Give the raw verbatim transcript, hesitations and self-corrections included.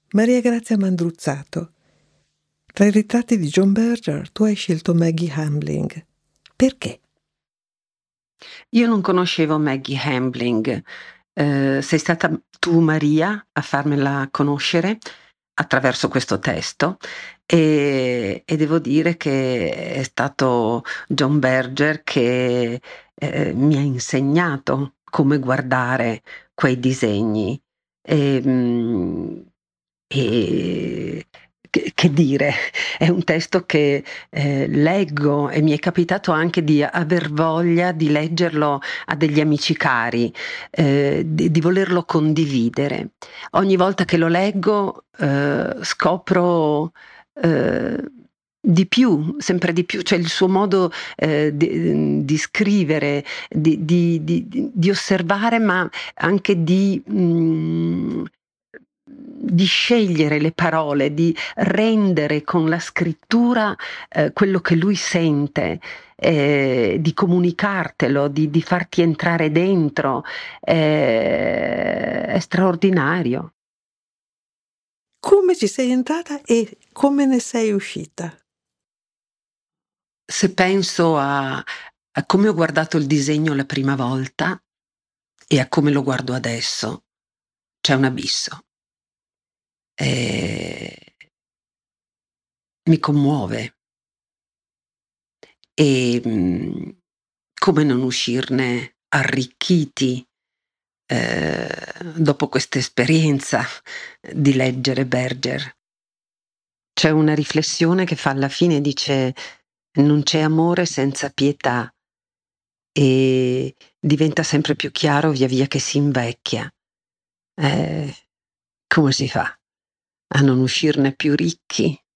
Maria Grazia Mandruzzato, tra i ritratti di John Berger tu hai scelto Maggie Hambling. Perché? Io non conoscevo Maggie Hambling. Eh, sei stata tu, Maria, a farmela conoscere attraverso questo testo e, e devo dire che è stato John Berger che eh, mi ha insegnato come guardare quei disegni. E, mm, e che, che dire, è un testo che eh, leggo e mi è capitato anche di aver voglia di leggerlo a degli amici cari, eh, di, di volerlo condividere. Ogni volta che lo leggo eh, scopro eh, di più, sempre di più, cioè il suo modo eh, di, di scrivere, di, di, di, di osservare, ma anche di, mh, di scegliere le parole, di rendere con la scrittura eh, quello che lui sente, eh, di comunicartelo, di, di farti entrare dentro, eh, è straordinario. Come ci sei entrata e come ne sei uscita? Se penso a, a come ho guardato il disegno la prima volta e a come lo guardo adesso, c'è un abisso. Eh, mi commuove. E mh, come non uscirne arricchiti eh, dopo questa esperienza di leggere Berger. C'è una riflessione che fa alla fine, dice: non c'è amore senza pietà, e diventa sempre più chiaro via via che si invecchia. Eh, come si fa a non uscirne più ricchi